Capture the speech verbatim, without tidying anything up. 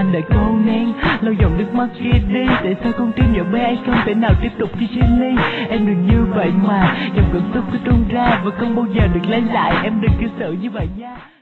em đã cố nén lau dòng nước mắt kia đi. Tại sao con tim nhỏ bé không thể nào tiếp tục như Jenny? Em đừng như vậy mà, dòng cảm xúc cứ tuôn ra và không bao giờ được lấy lại. Em đừng cứ sợ như vậy nha.